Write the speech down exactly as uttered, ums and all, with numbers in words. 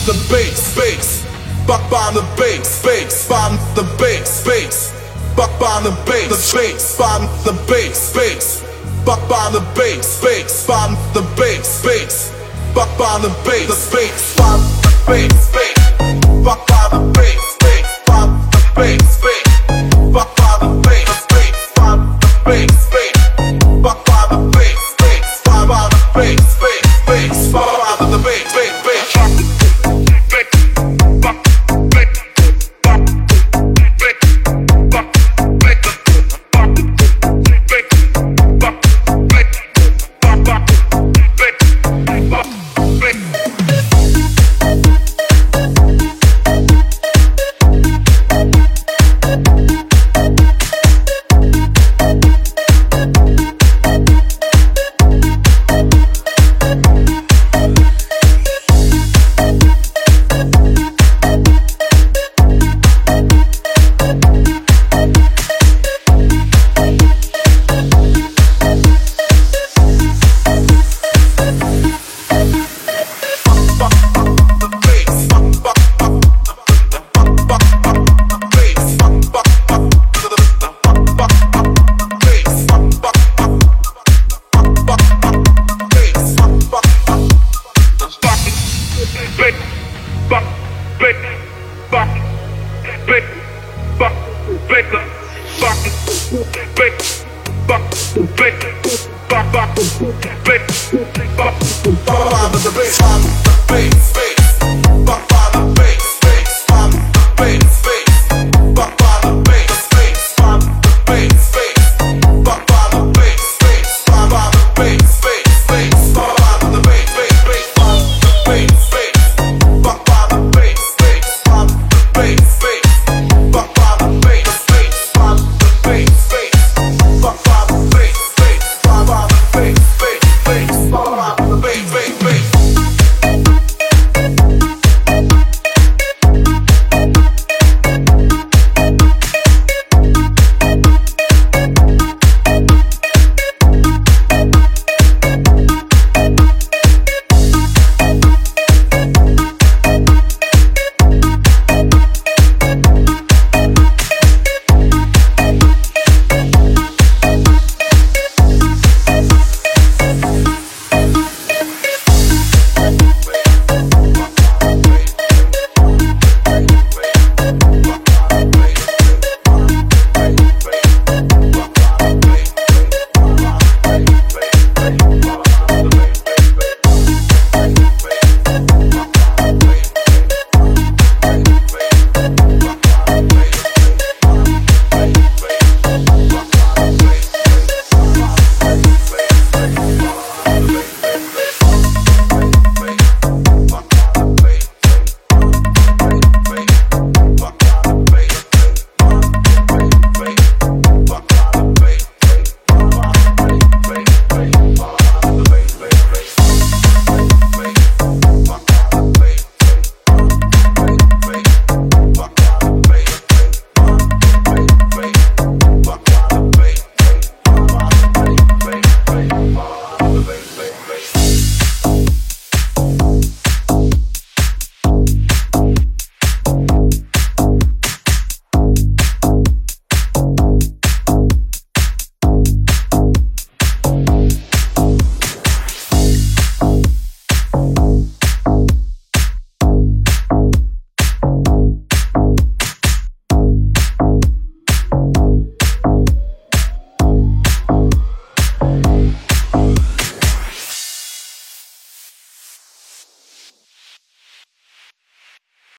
the bass, bass. Bop on the bass, bass. Bop the bass, bass. Bop on the bass, the bass. Bop the bass, bass. Bop on the bass, bass. Bop the bass, bass. Bop on the bass, the bass. Bop the bass, bass. Bop on the bass, bass. Bop the bass, bass. Bop on the bass, bass. Bop the bass, bass. Bop on the bass, bass. Bop on the bass, bass, bass. Bop on the bass, bass, bass. Bop on the bass, on the bass, bass.